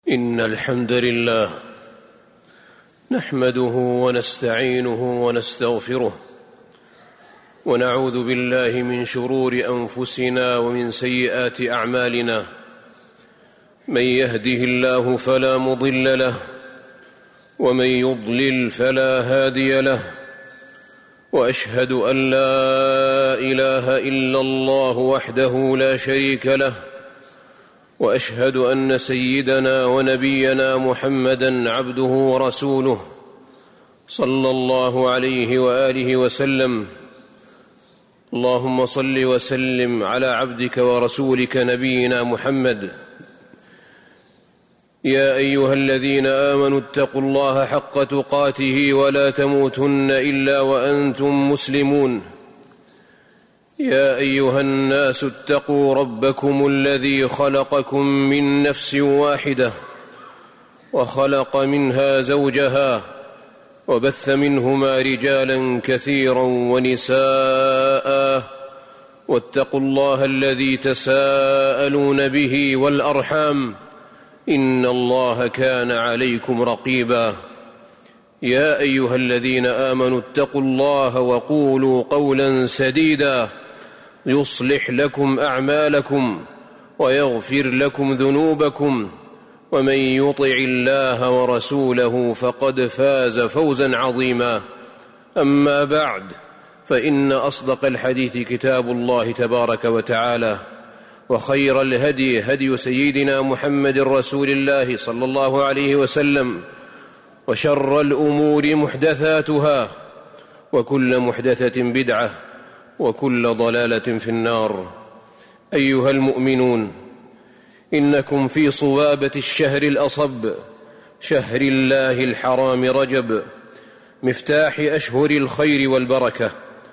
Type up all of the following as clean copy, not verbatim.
إن الحمد لله نحمده ونستعينه ونستغفره ونعوذ بالله من شرور أنفسنا ومن سيئات أعمالنا. من يهده الله فلا مضل له ومن يضلل فلا هادي له، وأشهد أن لا إله إلا الله وحده لا شريك له، وأشهد أن سيدنا ونبينا محمدًا عبده ورسوله صلى الله عليه وآله وسلم. اللهم صل وسلم على عبدك ورسولك نبينا محمد. يا أيها الذين آمنوا اتقوا الله حق تقاته ولا تموتن إلا وأنتم مسلمون. يا أيها الناس اتقوا ربكم الذي خلقكم من نفس واحدة وخلق منها زوجها وبث منهما رجالا كثيرا ونساء، واتقوا الله الذي تساءلون به والأرحام إن الله كان عليكم رقيبا. يا أيها الذين آمنوا اتقوا الله وقولوا قولا سديدا يصلح لكم أعمالكم ويغفر لكم ذنوبكم، ومن يطع الله ورسوله فقد فاز فوزا عظيما. أما بعد، فإن أصدق الحديث كتاب الله تبارك وتعالى، وخير الهدي هدي سيدنا محمد رسول الله صلى الله عليه وسلم، وشر الأمور محدثاتها، وكل محدثة بدعة، وكل ضلالة في النار. أيها المؤمنون، إنكم في صوابة الشهر الأصب، شهر الله الحرام رجب، مفتاح أشهر الخير والبركة،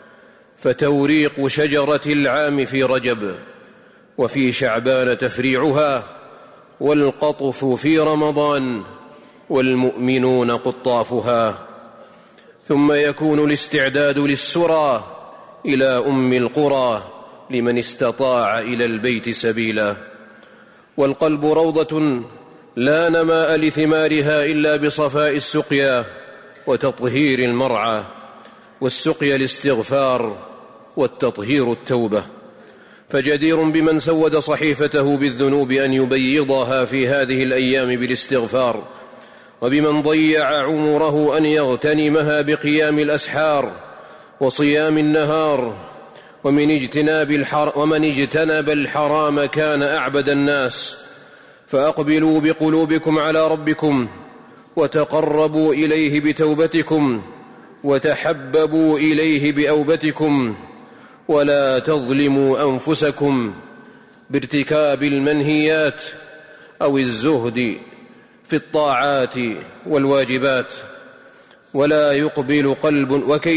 فتوريق شجرة العام في رجب، وفي شعبان تفريعها، والقطف في رمضان، والمؤمنون قطافها. ثم يكون الاستعداد للسرى إلى أم القرى لمن استطاع إلى البيت سبيلا. والقلب روضة لا نماء لثمارها إلا بصفاء السقيا وتطهير المرعى، والسقيا الاستغفار، والتطهير التوبة. فجدير بمن سود صحيفته بالذنوب أن يبيضها في هذه الأيام بالاستغفار، وبمن ضيع عمره أن يغتنمها بقيام الأسحار وصيام النهار. ومن اجتنب الحرام كان أعبد الناس. فأقبلوا بقلوبكم على ربكم، وتقربوا إليه بتوبتكم، وتحببوا إليه بأوبتكم، ولا تظلموا أنفسكم بارتكاب المنهيات أو الزهد في الطاعات والواجبات. ولا يقبل قلب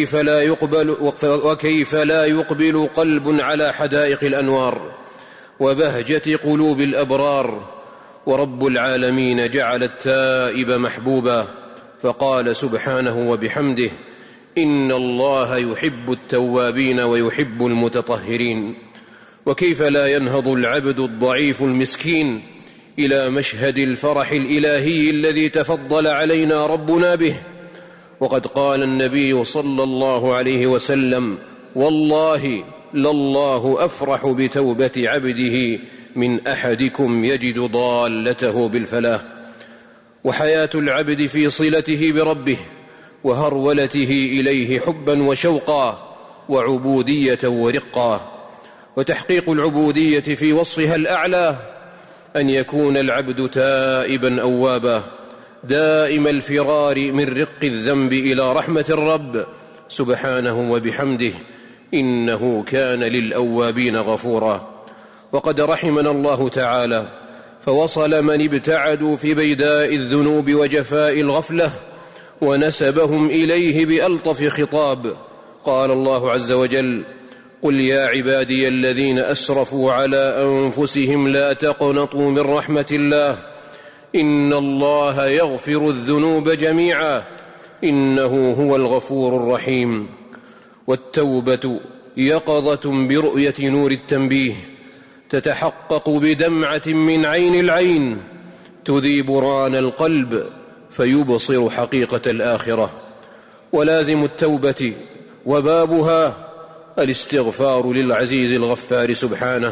وكيف لا يقبل قلب على حدائق الأنوار وبهجة قلوب الأبرار. ورب العالمين جعل التائب محبوبا، فقال سبحانه وبحمده: إن الله يحب التوابين ويحب المتطهرين. وكيف لا ينهض العبد الضعيف المسكين إلى مشهد الفرح الإلهي الذي تفضل علينا ربنا به؟ وقد قال النبي صلى الله عليه وسلم: والله لله أفرح بتوبة عبده من أحدكم يجد ضالته بالفلاح. وحياة العبد في صلته بربه وهرولته إليه حبا وشوقا، وعبودية ورقا. وتحقيق العبودية في وصفها الأعلى أن يكون العبد تائبا أوابا، دائم الفرار من رق الذنب إلى رحمة الرب سبحانه وبحمده، إنه كان للأوابين غفورا. وقد رحمنا الله تعالى فوصل من ابتعدوا في بيداء الذنوب وجفاء الغفلة ونسبهم إليه بألطف خطاب. قال الله عز وجل: قل يا عبادي الذين أسرفوا على أنفسهم لا تقنطوا من رحمة الله إن الله يغفر الذنوب جميعا إنه هو الغفور الرحيم. والتوبة يقظة برؤية نور التنبيه، تتحقق بدمعة من عين العين تذيب ران القلب فيبصر حقيقة الآخرة. ولازم التوبة وبابها الاستغفار للعزيز الغفار سبحانه،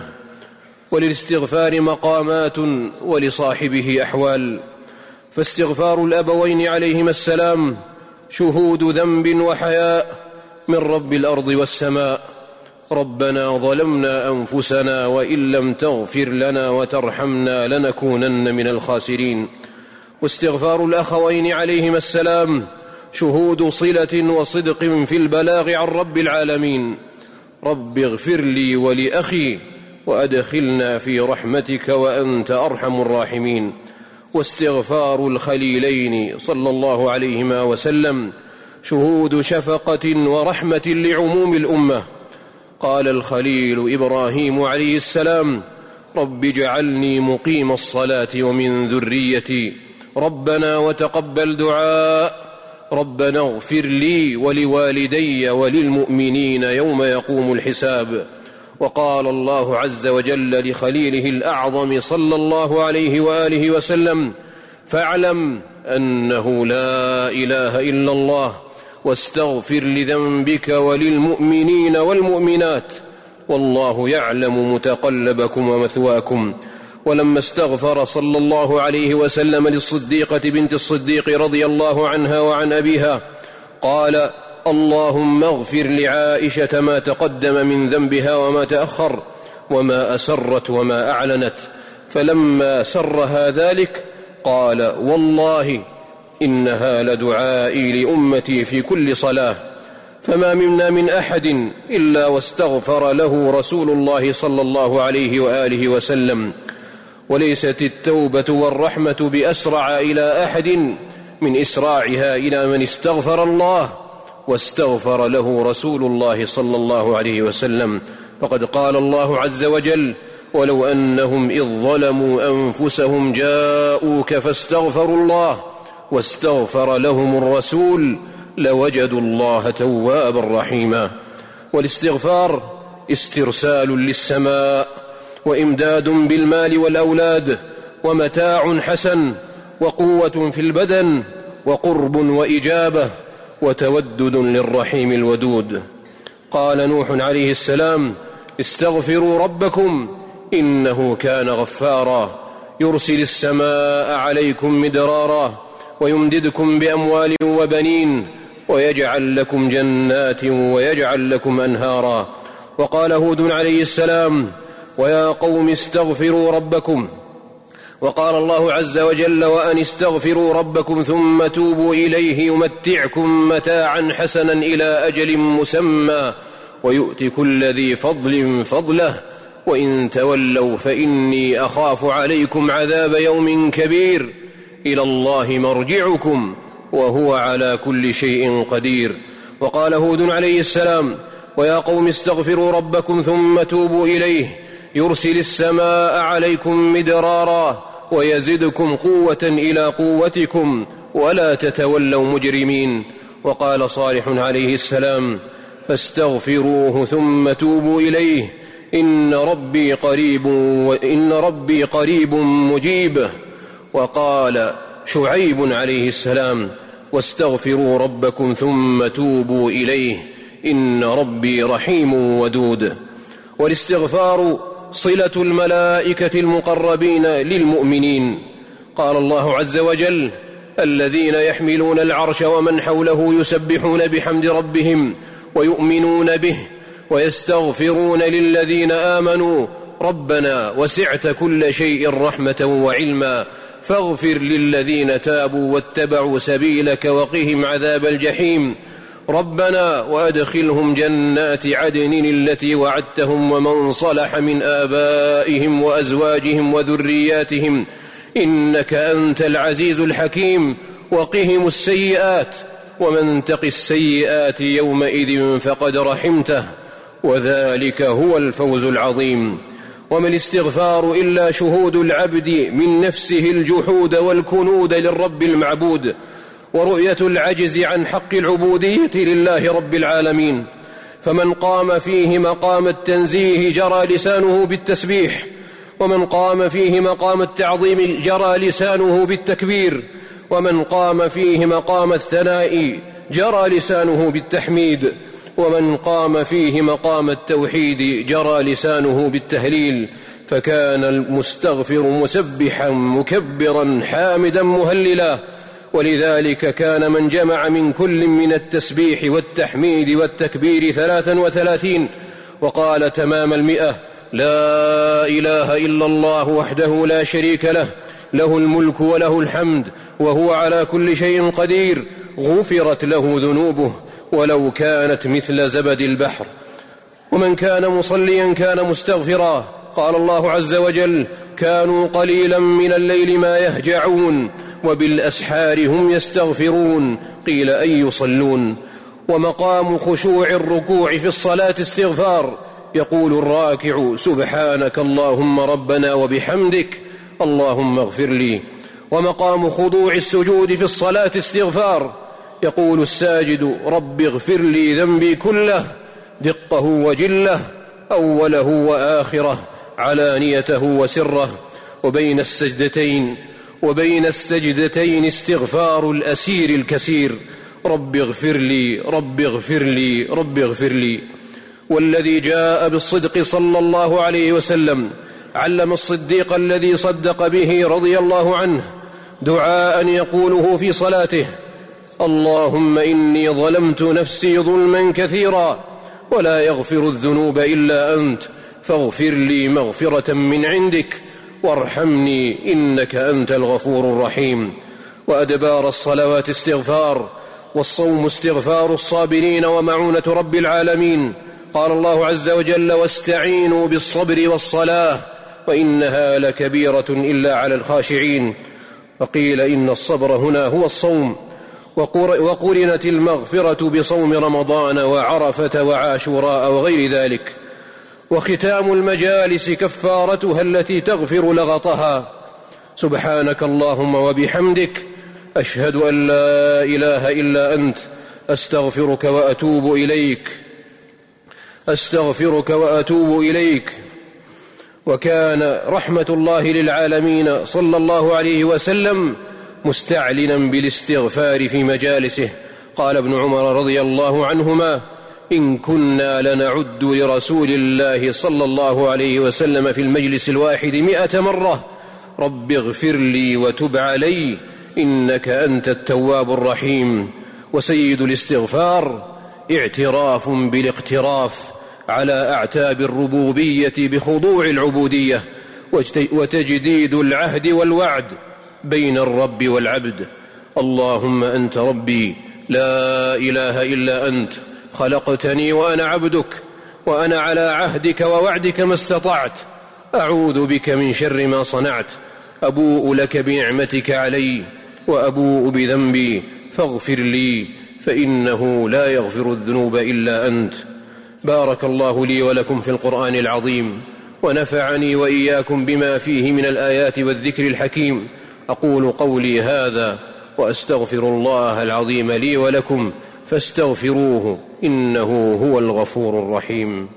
وللاستغفار مقامات ولصاحبه أحوال. فاستغفار الأبوين عليهما السلام شهود ذنب وحياء من رب الأرض والسماء: ربنا ظلمنا أنفسنا وإن لم تغفر لنا وترحمنا لنكونن من الخاسرين. واستغفار الأخوين عليهما السلام شهود صلة وصدق في البلاغ عن رب العالمين: رب اغفر لي ولأخي وأدخلنا في رحمتك وأنت أرحم الراحمين. واستغفار الخليلين صلى الله عليهما وسلم شهود شفقة ورحمة لعموم الأمة. قال الخليل إبراهيم عليه السلام: رب اجعلني مقيم الصلاة ومن ذريتي ربنا وتقبل دعاء ربنا اغفر لي ولوالدي وللمؤمنين يوم يقوم الحساب. وقال الله عز وجل لخليله الأعظم صلى الله عليه وآله وسلم: فاعلم أنه لا إله إلا الله واستغفر لذنبك وللمؤمنين والمؤمنات والله يعلم متقلبكم ومثواكم. ولما استغفر صلى الله عليه وسلم للصديقة بنت الصديق رضي الله عنها وعن أبيها قال: اللهم اغفر لعائشة ما تقدم من ذنبها وما تأخر وما أسرت وما أعلنت. فلما سرها ذلك قال: والله إنها لدعائي لأمتي في كل صلاة. فما منا من أحد إلا واستغفر له رسول الله صلى الله عليه وآله وسلم. وليست التوبة والرحمة بأسرع إلى أحد من إسراعها إلى من استغفر الله واستغفر له رسول الله صلى الله عليه وسلم. فقد قال الله عز وجل: ولو أنهم إذ ظلموا أنفسهم جاءوك فاستغفروا الله واستغفر لهم الرسول لوجدوا الله توابا رحيما. والاستغفار استرسال للسماء وإمداد بالمال والأولاد ومتاع حسن وقوة في البدن وقرب وإجابة وتودد للرحيم الودود. قال نوح عليه السلام: استغفروا ربكم إنه كان غفارا يرسل السماء عليكم مدرارا ويمددكم بأموال وبنين ويجعل لكم جنات ويجعل لكم أنهارا. وقال هود عليه السلام: ويا قوم استغفروا ربكم. وقال الله عز وجل: وأن استغفروا ربكم ثم توبوا إليه يمتعكم متاعا حسنا إلى أجل مسمى ويؤت كل ذي فضل فضله وإن تولوا فإني أخاف عليكم عذاب يوم كبير إلى الله مرجعكم وهو على كل شيء قدير. وقال هود عليه السلام: ويا قوم استغفروا ربكم ثم توبوا إليه يرسل السماء عليكم مدرارا ويزدكم قوة إلى قوتكم ولا تتولوا مجرمين. وقال صالح عليه السلام: فاستغفروه ثم توبوا إليه إن ربي قريب مجيب. وقال شعيب عليه السلام: واستغفروا ربكم ثم توبوا إليه إن ربي رحيم ودود. والاستغفار صلة الملائكة المقربين للمؤمنين. قال الله عز وجل: الذين يحملون العرش ومن حوله يسبحون بحمد ربهم ويؤمنون به ويستغفرون للذين آمنوا ربنا وسعت كل شيء رحمة وعلما فاغفر للذين تابوا واتبعوا سبيلك وقهم عذاب الجحيم ربنا وأدخلهم جنات عدن التي وعدتهم ومن صلح من آبائهم وأزواجهم وذرياتهم إنك أنت العزيز الحكيم وقهم السيئات ومن تق السيئات يومئذ فقد رحمته وذلك هو الفوز العظيم. وما الاستغفار إلا شهود العبد من نفسه الجحود والكنود للرب المعبود ورؤية العجز عن حق العبودية لله رب العالمين. فمن قام فيه مقام التنزيه جرى لسانه بالتسبيح ومن قام فيه مقام التعظيم جرى لسانه بالتكبير، ومن قام فيه مقام الثناء جرى لسانه بالتحميد، ومن قام فيه مقام التوحيد جرى لسانه بالتهليل. فكان المستغفر مسبحا مكبرا حامدا مهللا. ولذلك كان من جمع من كل من التسبيح والتحميد والتكبير 33 وقال تمام 100: لا إله إلا الله وحده لا شريك له، له الملك وله الحمد وهو على كل شيء قدير، غفرت له ذنوبه ولو كانت مثل زبد البحر. ومن كان مصليا كان مستغفرا. قال الله عز وجل: كانوا قليلا من الليل ما يهجعون وبالأسحار هم يستغفرون. قيل أي يصلون. ومقام خشوع الركوع في الصلاة استغفار، يقول الراكع: سبحانك اللهم ربنا وبحمدك اللهم اغفر لي. ومقام خضوع السجود في الصلاة استغفار، يقول الساجد: رب اغفر لي ذنبي كله دقه وجله أوله وآخره علانيته وسره. وبين السجدتين استغفار الأسير الكسير: رب اغفر لي رب اغفر لي رب اغفر لي. والذي جاء بالصدق صلى الله عليه وسلم علم الصديق الذي صدق به رضي الله عنه دعاء يقوله في صلاته: اللهم إني ظلمت نفسي ظلما كثيرا ولا يغفر الذنوب إلا أنت، فاغفر لي مغفرة من عندك وارحمني إنك أنت الغفور الرحيم. وأدبار الصلوات استغفار، والصوم استغفار الصابرين ومعونة رب العالمين. قال الله عز وجل: واستعينوا بالصبر والصلاة وإنها لكبيرة إلا على الخاشعين. فقيل إن الصبر هنا هو الصوم، وقرنت المغفرة بصوم رمضان وعرفة وعاشوراء وغير ذلك. وختام المجالس كفارتها التي تغفر لغطها: سبحانك اللهم وبحمدك أشهد أن لا إله إلا أنت أستغفرك وأتوب إليك. وكان رحمة الله للعالمين صلى الله عليه وسلم مستعلنا بالاستغفار في مجالسه. قال ابن عمر رضي الله عنهما: إن كنا لنعد لرسول الله صلى الله عليه وسلم في المجلس الواحد 100 مرة: رب اغفر لي وتب علي إنك أنت التواب الرحيم. وسيد الاستغفار اعتراف بالاقتراف على أعتاب الربوبية بخضوع العبودية، وتجديد العهد والوعد بين الرب والعبد. اللهم أنت ربي لا إله إلا أنت، خلقتني وأنا عبدك، وأنا على عهدك ووعدك ما استطعت، أعوذ بك من شر ما صنعت، أبوء لك بنعمتك علي وأبوء بذنبي فاغفر لي فإنه لا يغفر الذنوب إلا أنت. بارك الله لي ولكم في القرآن العظيم، ونفعني وإياكم بما فيه من الآيات والذكر الحكيم. أقول قولي هذا وأستغفر الله العظيم لي ولكم فاستغفروه إنه هو الغفور الرحيم.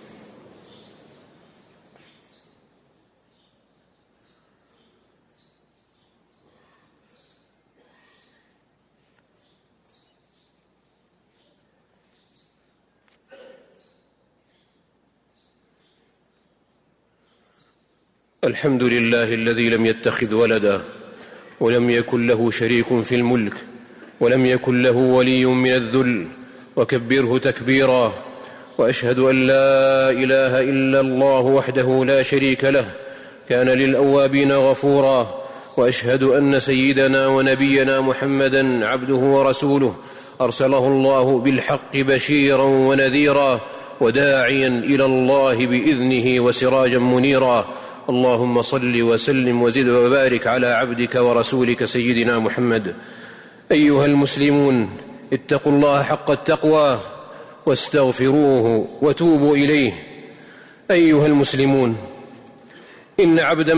الحمد لله الذي لم يتخذ ولدا ولم يكن له شريك في الملك ولم يكن له ولي من الذل، وكبره تكبيرا. وأشهد أن لا إله إلا الله وحده لا شريك له كان للأوابين غفورا. وأشهد أن سيدنا ونبينا محمدا عبده ورسوله، أرسله الله بالحق بشيرا ونذيرا وداعيا إلى الله بإذنه وسراجا منيرا. اللهم صل وسلم وزد وبارك على عبدك ورسولك سيدنا محمد. أيها المسلمون، اتقوا الله حق التقوى واستغفروه وتوبوا إليه. أيها المسلمون، إن عبدا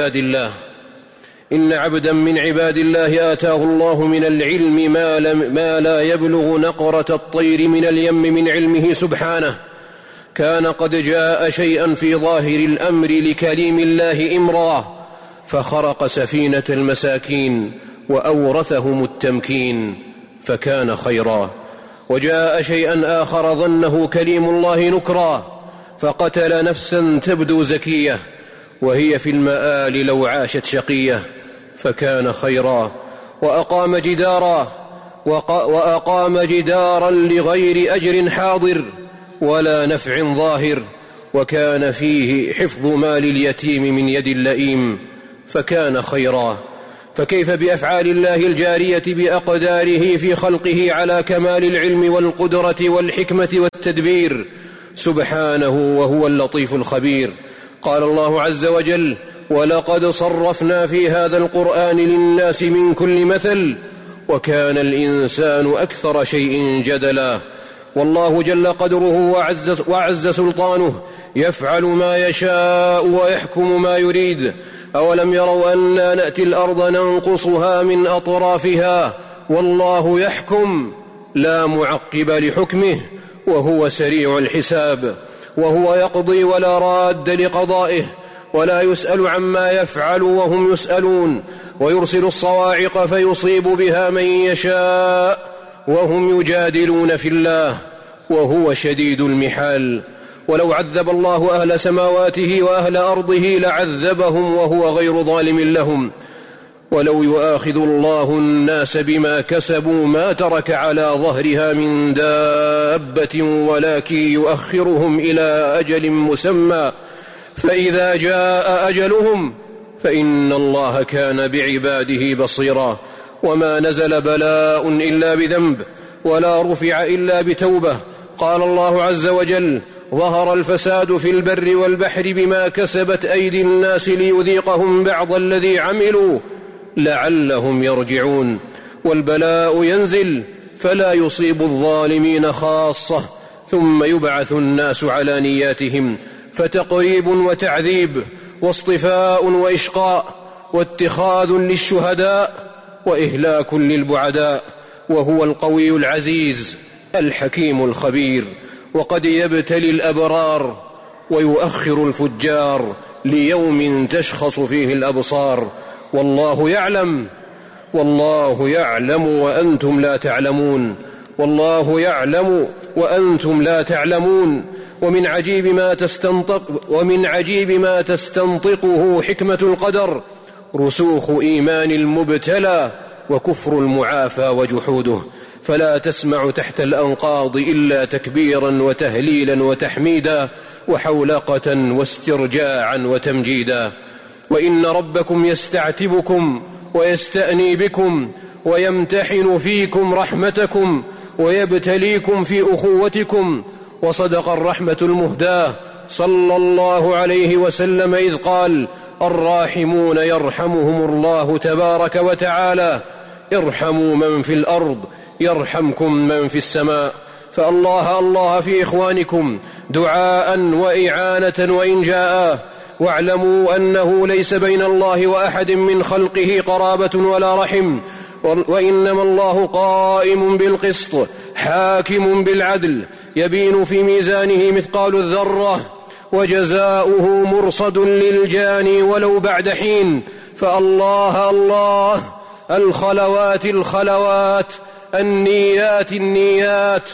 من عباد الله آتاه الله من العلم ما لا يبلغ نقرة الطير من اليم من علمه سبحانه، كان قد جاء شيئا في ظاهر الأمر لكليم الله إمرا فخرق سفينة المساكين وأورثهم التمكين فكان خيرا، وجاء شيئا آخر ظنه كليم الله نكرا فقتل نفسا تبدو زكية وهي في المآل لو عاشت شقية فكان خيرا، وأقام جدارا لغير أجر حاضر ولا نفع ظاهر، وكان فيه حفظ مال اليتيم من يد اللئيم فكان خيرا. فكيف بأفعال الله الجارية بأقداره في خلقه على كمال العلم والقدرة والحكمة والتدبير سبحانه وهو اللطيف الخبير. قال الله عز وجل: ولقد صرفنا في هذا القرآن للناس من كل مثل وكان الإنسان أكثر شيء جدلا. والله جل قدره وعز سلطانه يفعل ما يشاء ويحكم ما يريد. أولم يروا أنا نأتي الأرض ننقصها من أطرافها والله يحكم لا معقب لحكمه وهو سريع الحساب. وهو يقضي ولا راد لقضائه ولا يسأل عما يفعل وهم يسألون، ويرسل الصواعق فيصيب بها من يشاء وهم يجادلون في الله وهو شديد المحال. ولو عذب الله أهل سماواته وأهل أرضه لعذبهم وهو غير ظالم لهم. ولو يؤاخذ الله الناس بما كسبوا ما ترك على ظهرها من دابة ولكن يؤخرهم إلى أجل مسمى فإذا جاء أجلهم فإن الله كان بعباده بصيرا. وما نزل بلاء إلا بذنب ولا رفع إلا بتوبة. قال الله عز وجل: ظهر الفساد في البر والبحر بما كسبت أيدي الناس ليذيقهم بعض الذي عملوا لعلهم يرجعون. والبلاء ينزل فلا يصيب الظالمين خاصة ثم يبعث الناس على نياتهم، فتقريب وتعذيب واصطفاء وإشقاء واتخاذ للشهداء وإهلاك للبعداء. وهو القوي العزيز الحكيم الخبير. وقد يبتلي الأبرار ويؤخر الفجار ليوم تشخص فيه الأبصار. والله يعلم وأنتم لا تعلمون. والله يعلم وأنتم لا تعلمون. ومن عجيب ما تستنطقه حكمة القدر رسوخ إيمان المبتلى وكفر المعافى وجحوده، فلا تسمع تحت الأنقاض إلا تكبيرا وتهليلا وتحميدا وحولقة واسترجاعا وتمجيدا. وإن ربكم يستعتبكم ويستأني بكم ويمتحن فيكم رحمتكم ويبتليكم في أخوتكم. وصدق الرحمة المهداة صلى الله عليه وسلم إذ قال: الراحمون يرحمهم الله تبارك وتعالى، ارحموا من في الأرض يرحمكم من في السماء. فالله الله في إخوانكم دعاء وإعانة وإن جاء. واعلموا أنه ليس بين الله وأحد من خلقه قرابة ولا رحم، وإنما الله قائم بالقسط حاكم بالعدل يبين في ميزانه مثقال الذرة وجزاؤه مرصد للجاني ولو بعد حين. فالله الله، الخلوات النيات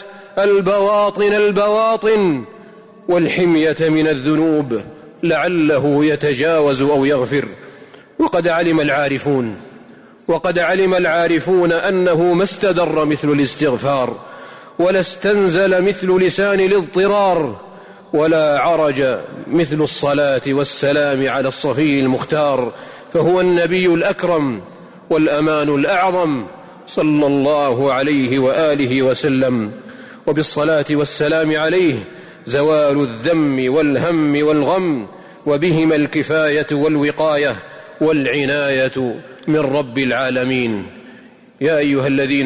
البواطن والحمية من الذنوب لعله يتجاوز أو يغفر. وقد علم العارفون أنه ما استدر مثل الاستغفار ولا استنزل مثل لسان الاضطرار ولا عرج مثل الصلاة والسلام على الصفي المختار، فهو النبي الأكرم والأمان الأعظم صلى الله عليه وآله وسلم. وبالصلاة والسلام عليه زوال الذم والهم والغم، وبهما الكفاية والوقاية والعناية من رب العالمين. يا أيها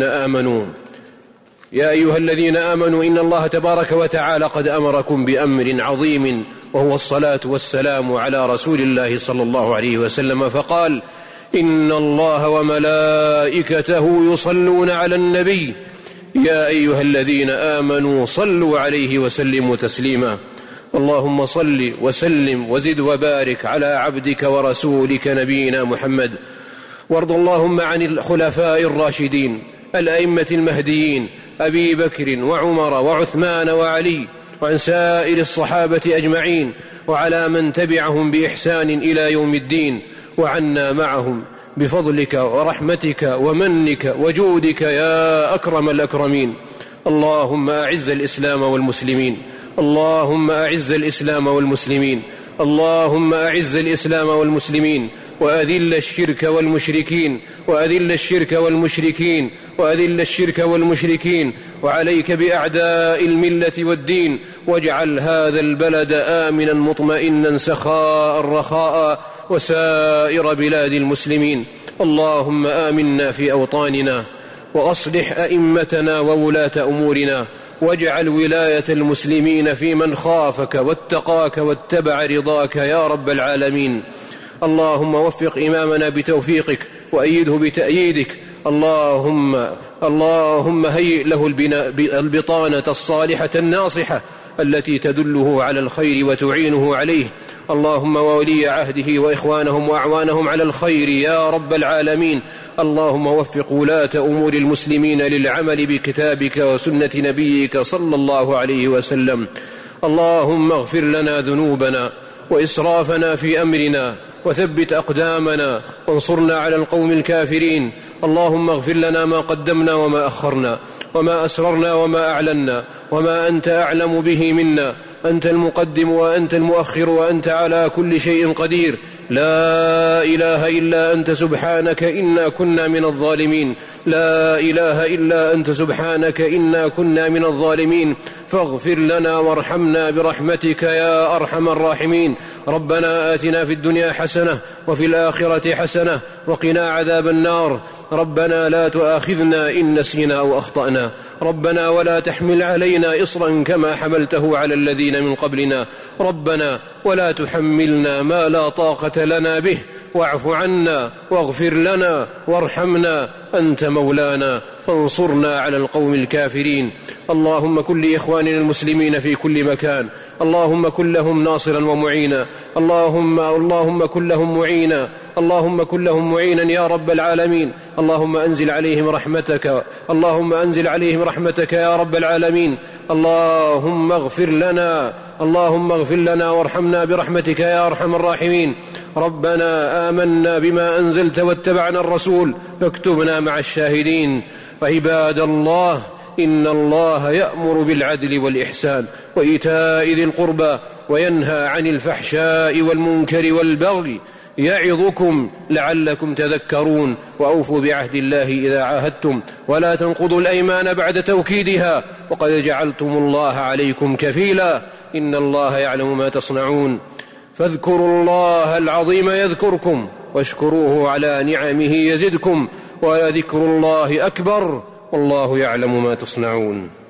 الذين آمنوا إن الله تبارك وتعالى قد أمركم بأمر عظيم، وهو الصلاة والسلام على رسول الله صلى الله عليه وسلم، فقال: إن الله وملائكته يصلون على النبي يا أيها الذين آمنوا صلوا عليه وسلموا تسليما. اللهم صل وسلم وزد وبارك على عبدك ورسولك نبينا محمد. وارض اللهم عن الخلفاء الراشدين الأئمة المهديين أبي بكر وعمر وعثمان وعلي، وعن سائر الصحابة أجمعين، وعلى من تبعهم بإحسان إلى يوم الدين، وعنا معهم بفضلك ورحمتك ومنك وجودك يا أكرم الأكرمين. اللهم أعز الإسلام والمسلمين، اللهم أعز الإسلام والمسلمين، اللهم أعز الإسلام والمسلمين، وأذل الشرك والمشركين، وأذل الشرك والمشركين، وأذل الشرك والمشركين، وعليك بأعداء الملة والدين، واجعل هذا البلد آمنا مطمئنا سخاء رخاء، وسائر بلاد المسلمين. اللهم آمنا في أوطاننا، وأصلح أئمتنا وولاة أمورنا، واجعل ولاية المسلمين في من خافك واتقاك واتبع رضاك يا رب العالمين. اللهم وفق إمامنا بتوفيقك وأيده بتأييدك. اللهم هيئ له البطانة الصالحة الناصحة التي تدله على الخير وتعينه عليه. اللهم وولي عهده وإخوانهم وأعوانهم على الخير يا رب العالمين. اللهم وفق ولاة أمور المسلمين للعمل بكتابك وسنة نبيك صلى الله عليه وسلم. اللهم اغفر لنا ذنوبنا وإسرافنا في أمرنا، وثبت أقدامنا، وانصرنا على القوم الكافرين. اللهم اغفر لنا ما قدمنا وما أخرنا، وما أسررنا وما أعلنا، وما أنت أعلم به منا. أنت المقدم وأنت المؤخر، وأنت على كل شيء قدير. لا إله إلا أنت سبحانك إنا كنا من الظالمين. لا إله إلا أنت سبحانك إنا كنا من الظالمين. فاغفر لنا وارحمنا برحمتك يا أرحم الراحمين. ربنا آتنا في الدنيا حسنة وفي الآخرة حسنة وقنا عذاب النار. ربنا لا تؤاخذنا إن نسينا أو أخطأنا. ربنا ولا تحمل علينا إصرا كما حملته على الذين من قبلنا. ربنا ولا تحملنا ما لا طاقة لنا به. واعف عنا واغفر لنا وارحمنا، أنت مولانا فانصرنا على القوم الكافرين. اللهم كن لإخواننا المسلمين في كل مكان، اللهم كن لهم ناصرا ومعينا، اللهم كن لهم معينا، اللهم كن لهم معينا يا رب العالمين. اللهم أنزل عليهم رحمتك، اللهم أنزل عليهم رحمتك يا رب العالمين. اللهم اغفر لنا، اللهم اغفر لنا وارحمنا برحمتك يا أرحم الراحمين. ربنا آمنا بما أنزلت واتبعنا الرسول فاكتبنا مع الشاهدين. عباد الله، إن الله يأمر بالعدل والإحسان وإيتاء ذي القربى وينهى عن الفحشاء والمنكر والبغي يعظكم لعلكم تذكرون. وأوفوا بعهد الله إذا عاهدتم، ولا تنقضوا الأيمان بعد توكيدها، وقد جعلتم الله عليكم كفيلا، إن الله يعلم ما تصنعون. فاذكروا الله العظيم يذكركم، واشكروه على نعمه يزدكم، ولذكر الله أكبر، والله يعلم ما تصنعون.